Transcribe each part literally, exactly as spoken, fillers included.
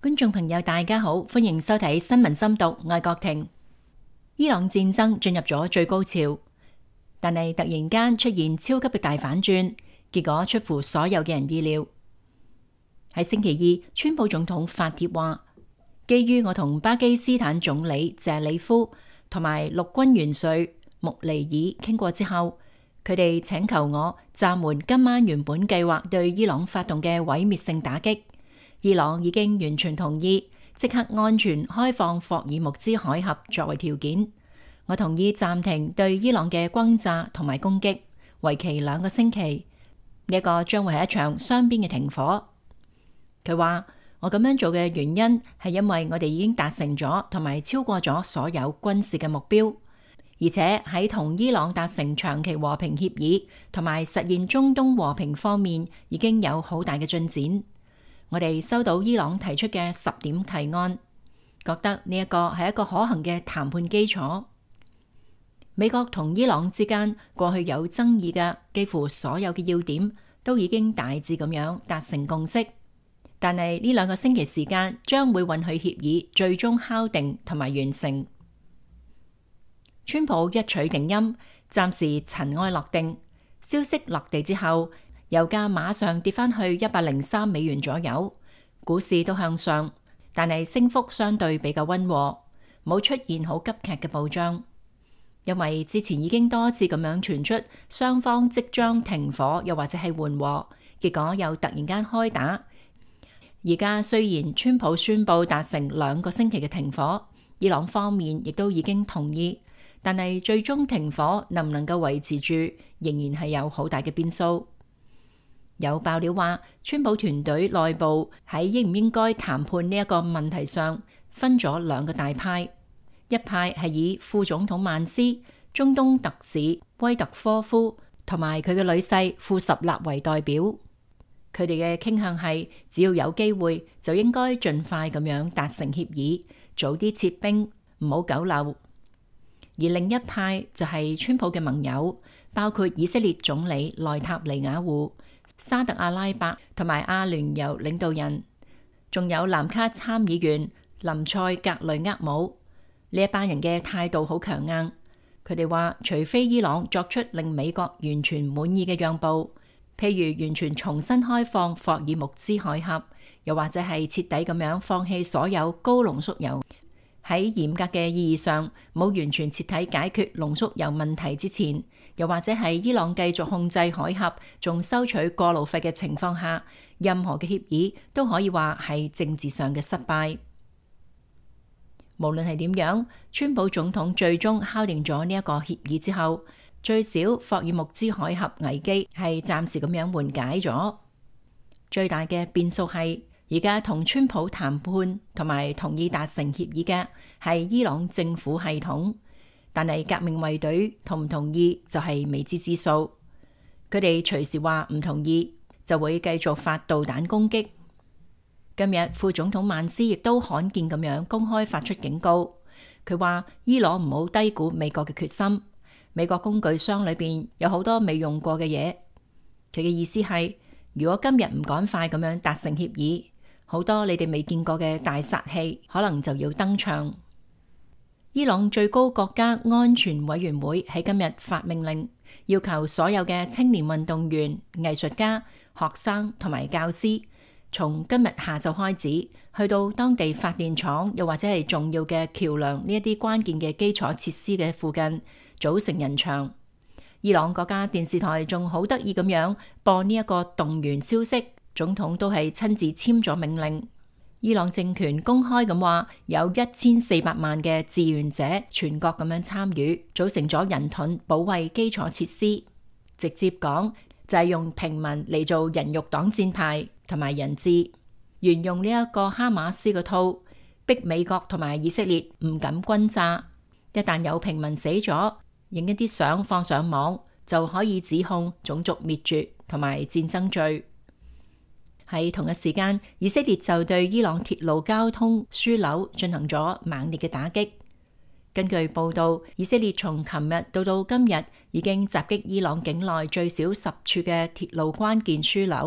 觀眾朋友大家好，歡迎收睇新聞深讀，我係郭婷。伊朗戰爭進入咗最高潮，但係突然間出現超級嘅大反轉，結果出乎所有嘅人意料。喺星期二，川普總統發帖話，基於我同巴基斯坦總理謝里夫同埋陸軍元帥穆尼爾傾過之後，佢哋請求我暫緩今晚原本計劃對伊朗發動嘅毀滅性打擊。伊朗已經完全同意即刻安全開放霍爾木茲海峽作為條件。我同意暫停對伊朗嘅轟炸同埋攻擊，為期兩個星期。呢一個將會係一場雙邊嘅停火。佢話我咁樣做嘅原因係因為我哋已經達成咗同埋超過咗所有軍事嘅目標，而且喺同伊朗達成長期和平協議同埋實現中東和平方面已經有好大嘅進展。我哋收到伊朗提出嘅十點提案，覺得呢一個係一個可行嘅談判基礎。美國同伊朗之間過去有爭議嘅幾乎所有嘅要點都已經大致咁樣達成共識，但係呢兩個星期時間將會允許協議最終敲定同埋完成。川普一取定音，暫時塵埃落定。消息落地之後，油價馬上跌返去一百零三美元左右，股市都向上，但係升幅相對比較溫和，冇出現好急劇嘅暴漲。因為之前已經多次咁樣傳出雙方即將停火，又或者係緩和，結果又突然間開打。而家雖然川普宣布達成兩個星期嘅停火，伊朗方面亦都已經同意，但係最終停火能唔能夠維持住，仍然係有好大嘅變數。有爆料話，川普團隊內部喺應唔應該談判呢一個問題上分咗兩個大派，一派係以副總統曼斯、中東特使威特科夫同埋佢嘅女婿庫什納為代表，佢哋嘅傾向係只要有機會就應該盡快咁樣達成協議，早啲撤兵，唔好久留。而另一派就係川普嘅盟友，包括以色列總理內塔尼亞胡、沙特阿拉伯同埋阿聯酋領導人，仲有藍卡參議員林塞格雷厄姆。呢一班人嘅態度好強硬，佢哋話除非伊朗作出令美國完全滿意嘅讓步，譬如完全重新開放霍爾木茲海峽，又或者係徹底咁樣放棄所有高濃縮鈾，喺嚴格嘅意義上冇完全徹底解決濃縮鈾問題之前，又或者係伊朗繼續控制海峽仲收取過路費嘅情況下，任何嘅協議都可以話係政治上嘅失敗。無論係點樣，川普總統最終敲定咗呢一個協議之後，最少霍爾木茲海峽危機係暫時咁樣緩解咗。最大嘅變數係而家同川普談判同埋同意達成協議嘅係伊朗政府系統，但係革命衛隊同唔同意就係未知之數。佢哋隨時話唔同意，就會繼續發導彈攻擊。今日副總統曼斯亦都罕見咁樣公開發出警告，佢話伊朗唔好低估美國嘅決心。美國工具箱裏邊有好多未用過嘅嘢。佢嘅意思係，如果今日唔趕快咁樣達成協議，好多你哋未見過嘅大殺器可能就要登場。伊朗最高國家安全委員會喺今日發命令，要求所有嘅青年運動員、藝術家、學生同埋教師，從今日下晝開始，去到當地發電廠又或者係重要嘅橋梁呢一啲關鍵嘅基礎設施嘅附近組成人牆。伊朗國家電視台仲好得意咁樣播呢一個動員消息，總統都係親自簽咗命令。伊朗政權公開咁話，有一千四百萬嘅志願者全國咁樣參與，組成咗人盾保衛基礎設施。直接講就係用平民嚟做人肉擋箭牌同埋人質，沿用呢一個哈馬斯嘅套，逼美國同埋以色列唔敢轟炸。一旦有平民死咗，影一啲相放上網，就可以指控種族滅絕同埋戰爭罪。喺同一時間，以色列就對伊朗鐵路交通樞紐進行咗猛烈嘅打擊。根據報道，以色列從琴日到到今日已經襲擊伊朗境內最少十處嘅鐵路關鍵樞紐。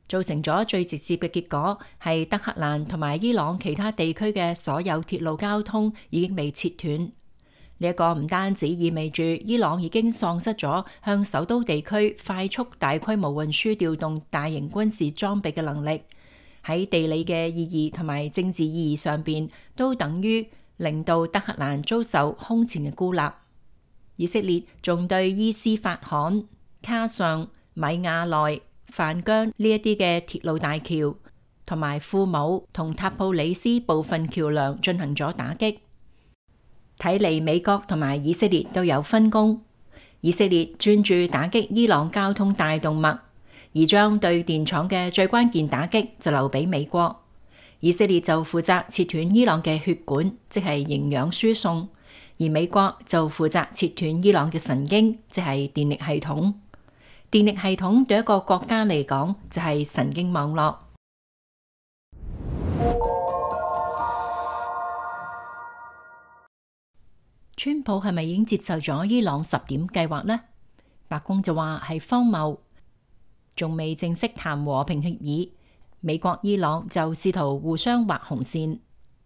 造成咗最直接嘅結果係德黑蘭同埋伊朗其他地區嘅所有鐵路交通已經被切斷。呢一個唔單止意味住伊朗已經喪失咗向首都地區快速大規模運輸調動大型軍事裝備嘅能力，喺地理嘅意義同埋政治意義上邊都等於令到德黑蘭遭受空前嘅孤立。以色列仲對伊斯法罕、卡尚、米亞內、范姜呢一啲嘅鐵路大橋同埋庫姆同塔布里斯部分橋樑進行咗打擊。睇嚟美國同埋以色列都有分工，以色列專注打擊伊朗交通大動脈，而將對電廠嘅最關鍵打擊就留俾美國。以色列就負責切斷伊朗嘅血管，即係營養輸送，而美國就負責切斷伊朗嘅神經，即係電力系統。電力系統對一個國家嚟講就係神經網絡。川普係咪已經接受咗伊朗十點計劃呢？白宮就話係荒謬，仲未正式談和平協議。美國、伊朗就試圖互相畫紅線。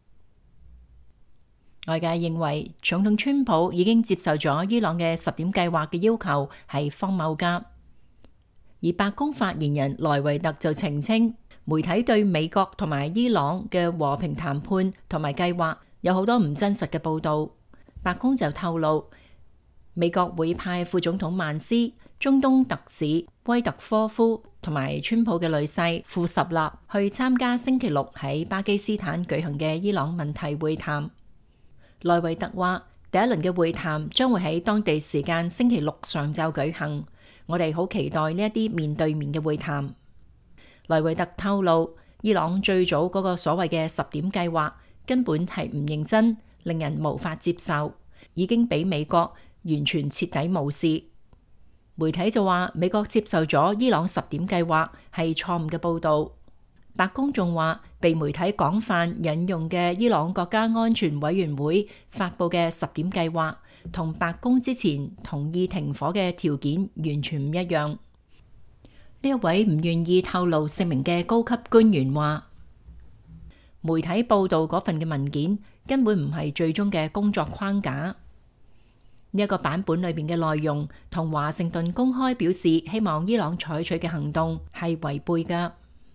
外界認為總統川普已經接受咗伊朗嘅十點計劃嘅要求係荒謬㗎。而白宮發言人萊維特就澄清，媒體對美國同埋伊朗嘅和平談判同埋計劃有好多唔真實嘅報導。白宮就透露，美國會派副總統曼斯、中東特使威特科夫同埋川普嘅女婿庫什納去參加星期六喺巴基斯坦舉行嘅伊朗問題會談。萊維特話，第一輪嘅會談將會喺當地時間星期六上晝舉行，我哋好期待呢一啲面對面嘅會談。萊維特透露，伊朗最早嗰個所謂嘅十點計劃根本係唔認真，令人無法接受，已經俾美國完全徹底無視。媒體就話美國接受咗伊朗十點計劃係錯誤嘅報導。白宮仲話，被媒體廣泛引用嘅伊朗國家安全委員會發布嘅十點計劃，同白宮之前同意停火嘅條件完全唔一樣。呢一位唔願意透露姓名嘅高級官員話，媒體報導嗰份嘅文件根本唔係最終嘅工作框架。呢一個版本裏邊嘅內容同華盛頓公開表示希望伊朗採取嘅行動係違背㗎。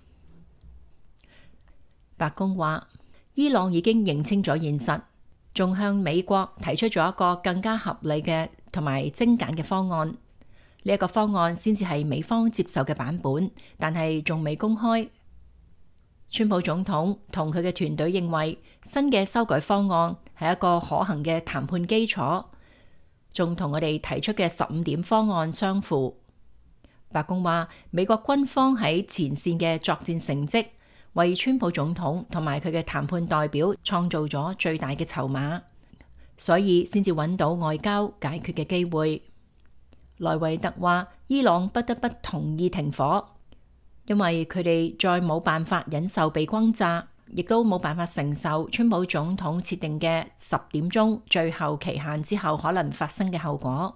白宮話，伊朗已經認清咗現實，仲向美國提出咗一個更加合理嘅同埋精簡嘅方案。呢一個方案先至係美方接受嘅版本，但係仲未公開。川普總統同佢嘅團隊認為新嘅修改方案係一個可行嘅談判基礎，仲同我哋提出嘅十五點方案相符。白宮話，美國軍方喺前線嘅作戰成績為川普總統同埋佢嘅談判代表創造咗最大嘅籌碼，所以先至揾到外交解決嘅機會。萊維特話，伊朗不得不同意停火，因為佢哋再冇辦法忍受被轟炸，亦都冇辦法承受川普總統設定嘅十點鐘最後期限之後可能發生嘅後果。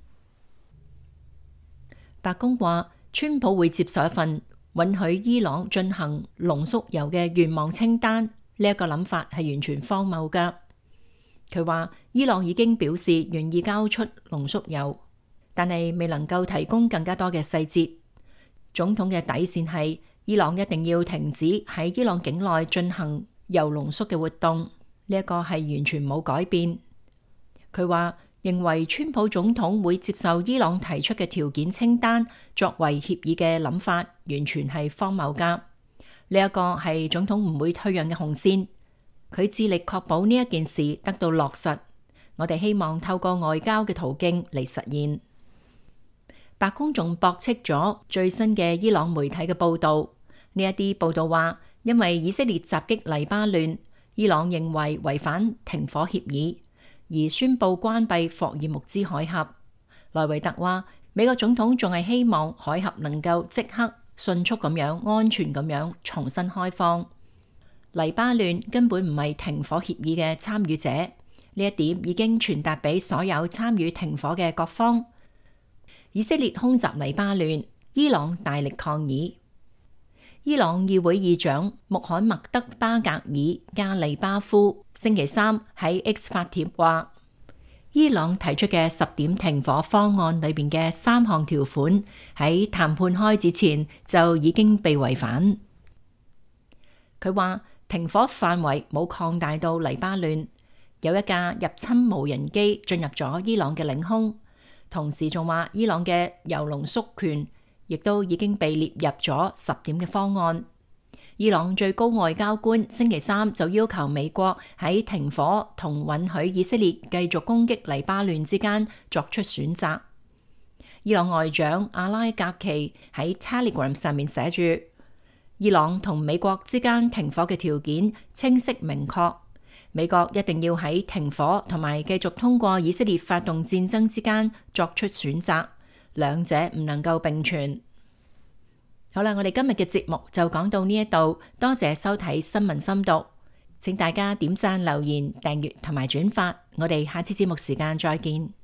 白宮話，川普會接受一份允許伊朗進行濃縮鈾嘅願望清單，呢一個諗法係完全荒謬㗎。佢話，伊朗已經表示願意交出濃縮鈾，但係未能夠提供更加多嘅細節。總統嘅底線係伊朗一定要停止喺伊朗境內進行鈾濃縮嘅活動，呢一個係完全冇改變。佢話，認為川普總統會接受伊朗提出嘅條件清單作為協議嘅諗法，完全係荒謬㗎。呢一個係總統唔會退讓嘅紅線，佢致力確保呢一件事得到落實。我哋希望透過外交嘅途徑嚟實現。白宮仲駁斥咗最新嘅伊朗媒體嘅報導，呢一啲報導話，因為以色列襲擊黎巴嫩，伊朗認為違反停火協議，而宣布關閉霍爾木茲海峽。萊維特話，美國總統仲係希望海峽能夠即刻、迅速咁樣、安全咁樣重新開放。黎巴嫩根本唔係停火協議嘅參與者，呢一點已經傳達俾所有參與停火嘅各方。以色列空襲黎巴嫩，伊朗大力抗議。 伊朗議會議長穆罕默德巴格爾加利巴夫星期三喺 X 發帖話，伊朗提出嘅十點停火方案裏邊嘅三項條款喺談判開始前就已經被違反。佢話停火範圍冇擴大到黎巴嫩，有一架入侵無人機進入咗伊朗嘅領空，同時仲話伊朗嘅鎧龍縮權亦都已經被列入咗十點嘅方案。伊朗最高外交官星期三就要求美國喺停火同允許以色列繼續攻擊黎巴嫩之間作出選擇。伊朗外長阿拉格奇喺 Telegram 上面寫住，伊朗同美國之間停火嘅條件清晰明確，美國一定要喺停火同埋繼續通過以色列發動戰爭之間作出選擇，兩者唔能夠並存。好啦，我哋今日嘅節目就講到呢一度，多謝收睇新聞深讀，請大家點讚、留言、訂閱同埋轉發，我哋下次節目時間再見。